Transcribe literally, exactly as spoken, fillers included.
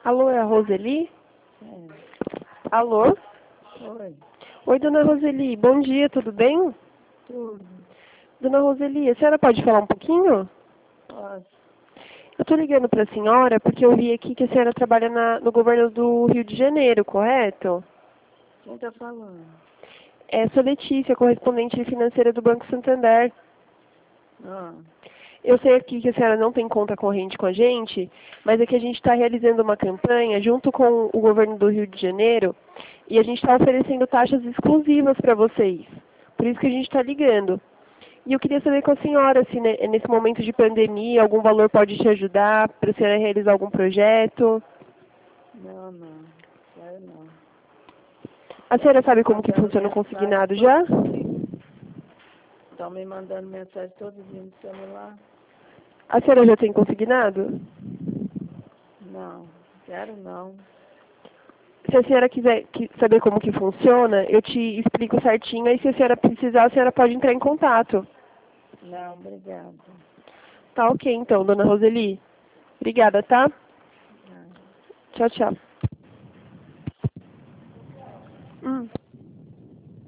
Alô, é a Roseli? É. Alô? Oi, Oi, dona Roseli. Bom dia, tudo bem? tudo. Dona Roseli, a senhora pode falar um pouquinho? Posso? Eu estou ligando para a senhora porque eu vi aqui que a senhora trabalha na- no governo do Rio de Janeiro, correto? Quem tá falando? É, sou Letícia, correspondente financeira do Banco Santander. Ah, Eu sei aqui que a senhora não tem conta corrente com a gente, mas é que a gente está realizando uma campanha junto com o governo do Rio de Janeiro e a gente está oferecendo taxas exclusivas para vocês. Por isso que a gente está ligando. E eu queria saber com a senhora se né, nesse momento de pandemia algum valor pode te ajudar para a senhora realizar algum projeto. não, não. Quero não. A senhora sabe Estão como que mandando funciona o mensagem consignado já? todo dia. Estão me mandando mensagem todo dia no celular. A senhora já tem consignado? Não, quero não. Se a senhora quiser que- saber como que funciona, eu te explico certinho, aí se a senhora precisar, a senhora pode entrar em contato. Não, obrigada. Tá ok então, dona Roseli. Obrigada, tá? Não. Tchau, tchau. Hum.